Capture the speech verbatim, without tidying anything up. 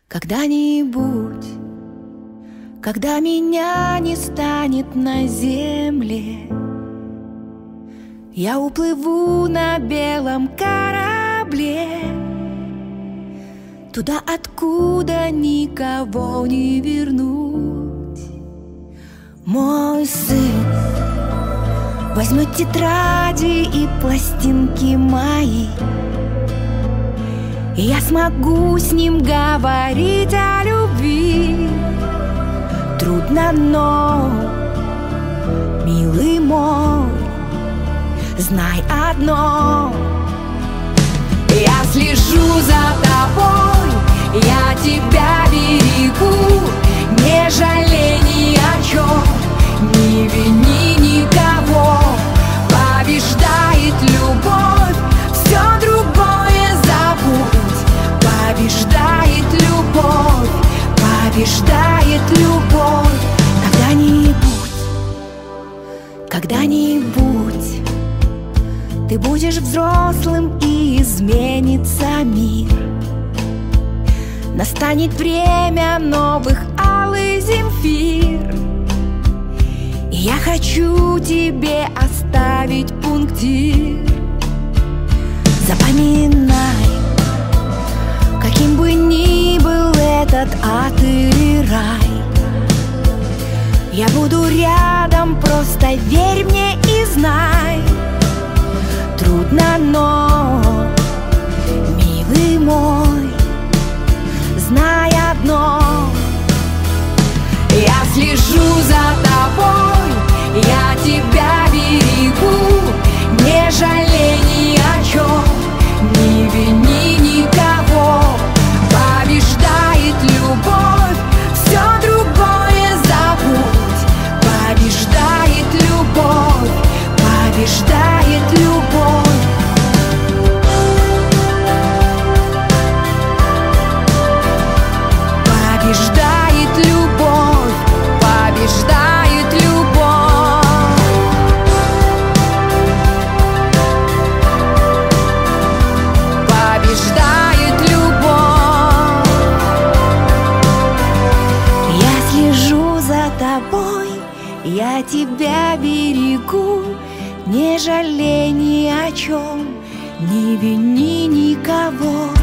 Когда-нибудь, когда меня не станет на земле, я уплыву на белом корабле туда, откуда никого не вернуть. Мой сын возьмет тетради и пластинки мои, и я смогу с ним говорить о любви. Трудно, но, милый мой, знай одно: я слежу за тобой, я тебя берегу. Не жалей ни о чем, не вини никого. Побеждает любовь, все другое забудь. Побеждает любовь, побеждает любовь. Когда-нибудь, когда-нибудь ты будешь взрослым, и изменится мир. Настанет время новых алых Земфир, и я хочу тебе оставить пунктир. Запоминай, каким бы ни был этот ад или рай, я буду рядом, просто верь мне и знай. Трудно, но, милый мой, знай одно: я слежу за тобой, я тебя берегу. Не жалей ни о чем, не вини никого. Побеждает любовь, все другое забудь. Побеждает любовь, побеждает любовь. Побеждает любовь, побеждает любовь. Побеждает любовь. Я слежу за тобой, я тебя берегу. Не жалей ни о чем, не вини никого.